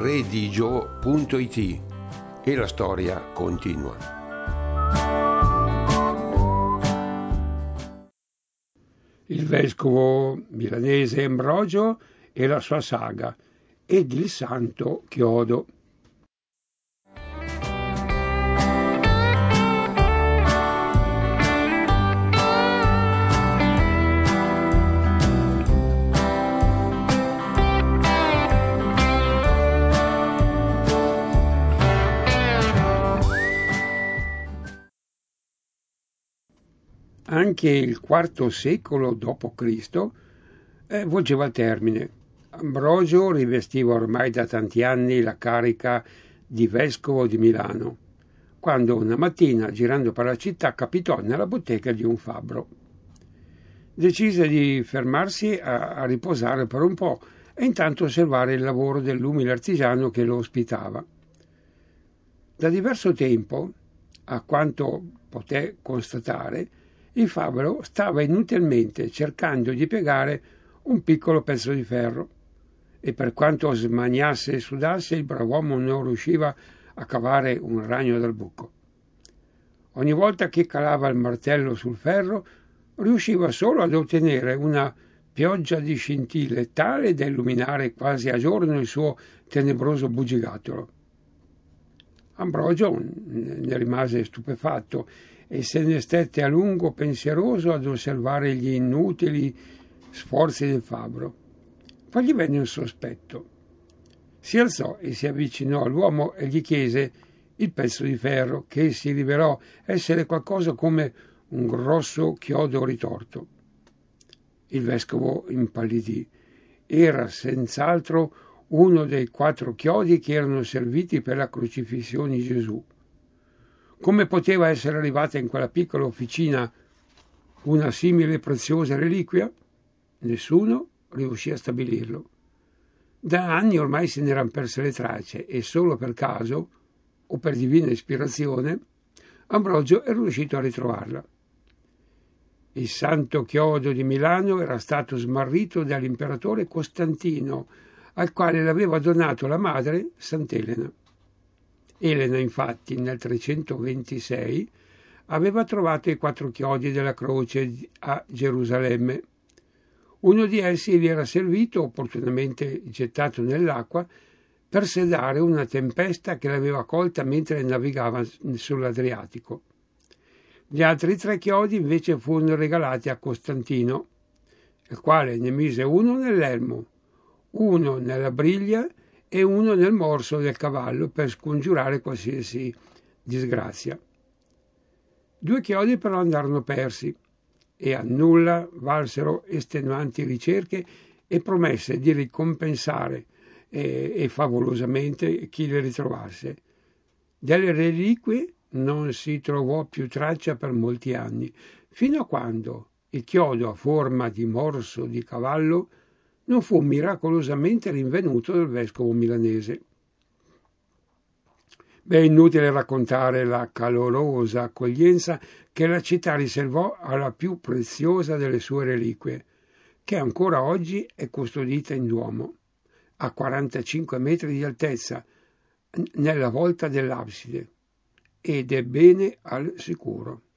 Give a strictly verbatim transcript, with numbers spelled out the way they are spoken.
redigio punto it e la storia continua. Il vescovo milanese Ambrogio e la sua saga ed il santo chiodo. Anche il quarto secolo dopo Cristo eh, volgeva al termine. Ambrogio rivestiva ormai da tanti anni la carica di vescovo di Milano, quando una mattina, girando per la città, capitò nella bottega di un fabbro. Decise di fermarsi a, a riposare per un po' e intanto osservare il lavoro dell'umile artigiano che lo ospitava. Da diverso tempo, a quanto poté constatare, il fabbro stava inutilmente cercando di piegare un piccolo pezzo di ferro e per quanto smaniasse e sudasse il brav'uomo non riusciva a cavare un ragno dal buco. Ogni volta che calava il martello sul ferro riusciva solo ad ottenere una pioggia di scintille tale da illuminare quasi a giorno il suo tenebroso bugigattolo. Ambrogio ne rimase stupefatto e se ne stette a lungo pensieroso ad osservare gli inutili sforzi del fabbro. Poi gli venne un sospetto. Si alzò e si avvicinò all'uomo e gli chiese il pezzo di ferro, che si rivelò essere qualcosa come un grosso chiodo ritorto. Il vescovo impallidì. Era senz'altro uno dei quattro chiodi che erano serviti per la crocifissione di Gesù. Come poteva essere arrivata in quella piccola officina una simile preziosa reliquia? Nessuno riuscì a stabilirlo. Da anni ormai se ne erano perse le tracce e solo per caso, o per divina ispirazione, Ambrogio è riuscito a ritrovarla. Il santo chiodo di Milano era stato smarrito dall'imperatore Costantino, al quale l'aveva donato la madre Sant'Elena. Elena, infatti, nel trecentoventisei aveva trovato i quattro chiodi della croce a Gerusalemme. Uno di essi gli era servito, opportunamente gettato nell'acqua, per sedare una tempesta che l'aveva colta mentre navigava sull'Adriatico. Gli altri tre chiodi invece furono regalati a Costantino, il quale ne mise uno nell'elmo, uno nella briglia e uno nel morso del cavallo per scongiurare qualsiasi disgrazia. Due chiodi però andarono persi e a nulla valsero estenuanti ricerche e promesse di ricompensare e, e favolosamente chi le ritrovasse. Delle reliquie non si trovò più traccia per molti anni, fino a quando il chiodo a forma di morso di cavallo non fu miracolosamente rinvenuto dal vescovo milanese. Beh, è inutile raccontare la calorosa accoglienza che la città riservò alla più preziosa delle sue reliquie, che ancora oggi è custodita in Duomo, a quarantacinque metri di altezza, nella volta dell'abside, ed è bene al sicuro.